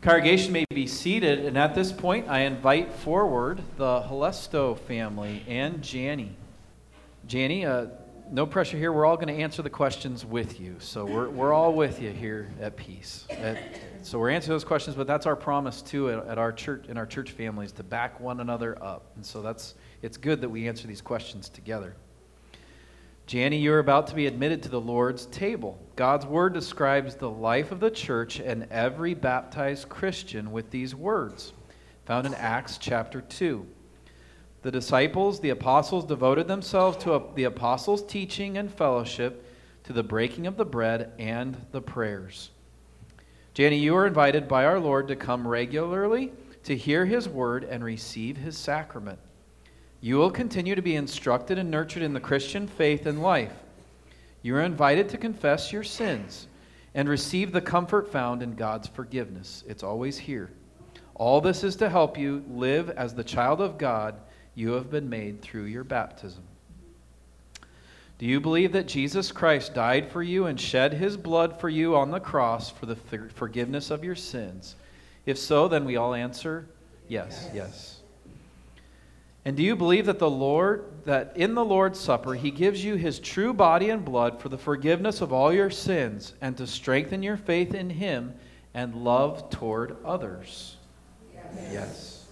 Congregation may be seated, and at this point, I invite forward the Halesto family and Janie. Janie, no pressure here. We're all going to answer the questions with you, so we're all with you here at Peace. So we're answering those questions, but that's our promise too at our church, in our church families, to back one another up. And so it's good that we answer these questions together. Janie, you're about to be admitted to the Lord's table. God's Word describes the life of the church and every baptized Christian with these words, found in Acts chapter 2. The disciples, the apostles, devoted themselves to the apostles' teaching and fellowship, to the breaking of the bread and the prayers. Janie, you are invited by our Lord to come regularly to hear His Word and receive His sacrament. You will continue to be instructed and nurtured in the Christian faith and life. You are invited to confess your sins and receive the comfort found in God's forgiveness. It's always here. All this is to help you live as the child of God you have been made through your baptism. Do you believe that Jesus Christ died for you and shed His blood for you on the cross for the forgiveness of your sins? If so, then we all answer, yes, yes. And do you believe that that in the Lord's Supper He gives you His true body and blood for the forgiveness of all your sins and to strengthen your faith in Him and love toward others? Yes.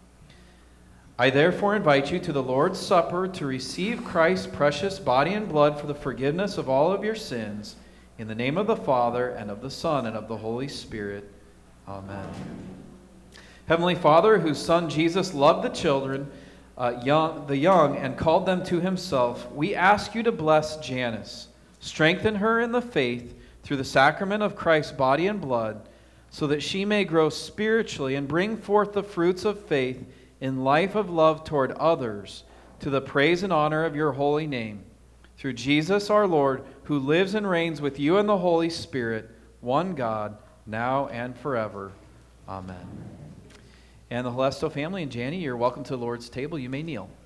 I therefore invite you to the Lord's Supper to receive Christ's precious body and blood for the forgiveness of all of your sins, in the name of the Father, and of the Son, and of the Holy Spirit. Amen. Heavenly Father, whose Son Jesus loved the children, the young, and called them to Himself, we ask you to bless Janice. Strengthen her in the faith through the sacrament of Christ's body and blood, so that she may grow spiritually and bring forth the fruits of faith in life of love toward others, to the praise and honor of your holy name. Through Jesus our Lord, who lives and reigns with you in the Holy Spirit, one God, now and forever. Amen. And the Halesto family and Janie, you're welcome to the Lord's table. You may kneel.